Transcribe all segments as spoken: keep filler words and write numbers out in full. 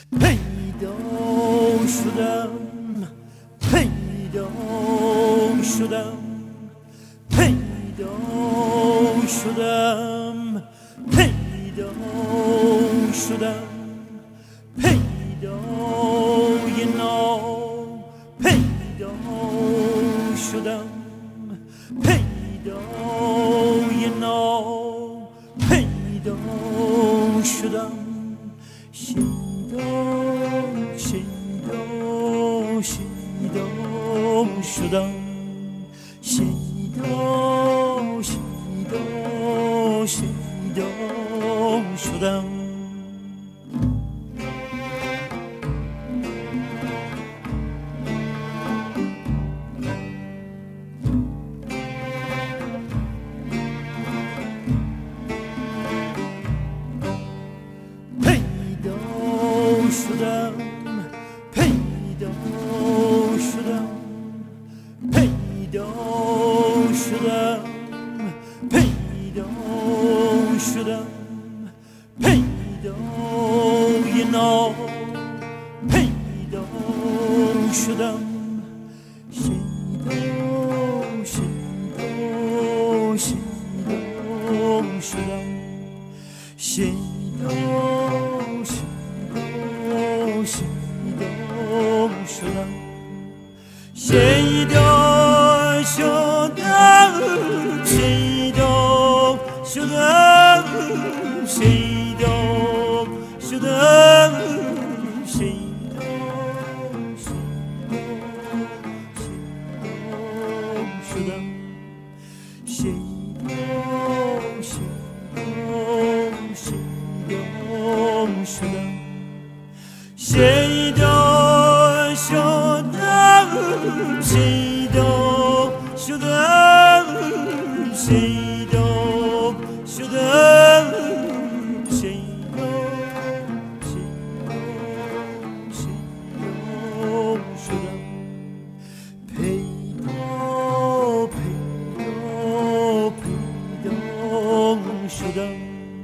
پیدا شدم پیدا شدم پیدا شدم پیدا شدم پیدای نام پیدا شدم پیدای نام پیدا شدم شیدا شیدا شیدا شدم شیدا شیدا شیدا شدم شدم پیدا شدم پیدا شدم پیدا شدم پیدای نام پیدا شدم شیدا شیدا شیدا شدم شیدا شیدا شدم شیدا شدم شیدا شدم شیدا شدم شیدا شدم شیدا شیدا شدم شیدا شدم شیدا شدم شیدا شدم شیدا شدم پیدا پیدا پیدا شدم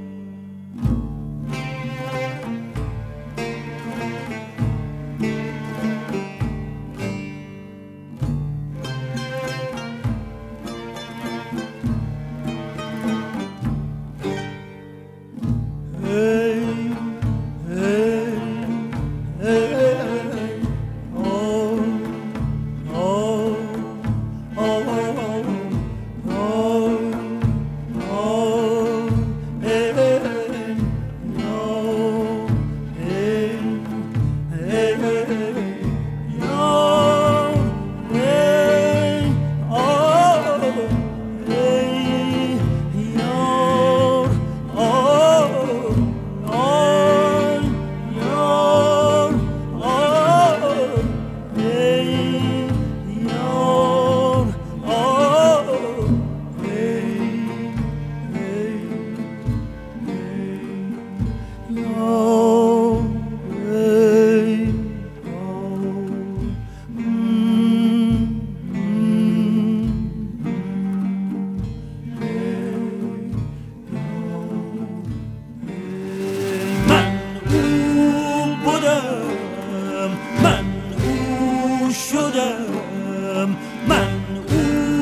من او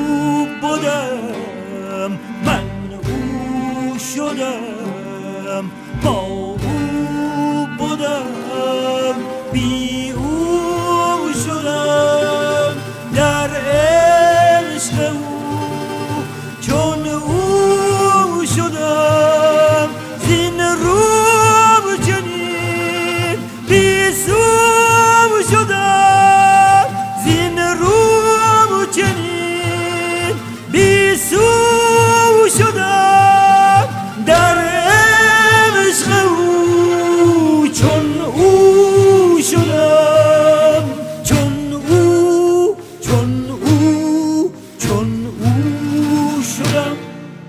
بودم من او شدم با او بودم بی او شدم در عشق او چون او شدم زین روم چنین بی سو شدم زین روم چنین بی سو شدم در عشق او چون او شدم چون او چون او چون او شدم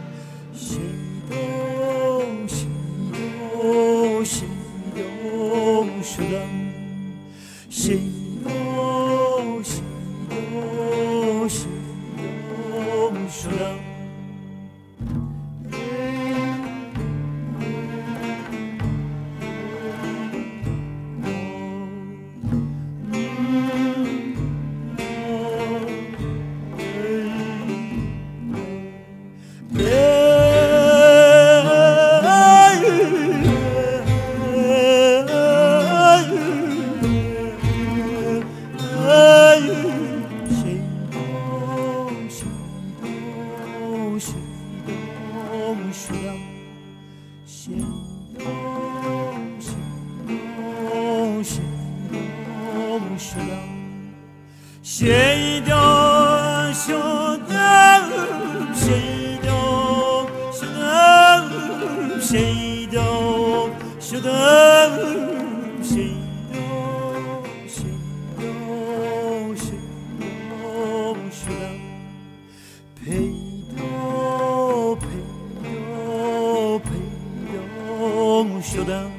شیدا شیدا شیدا شدم شیدا شیدا شیدا شدم 心动شدم心动心动心动شدم شیدا شدم شیدا شدم شیدا شدم شیدا شیدا شیدا شدم پیدا پیدا پیدا شدم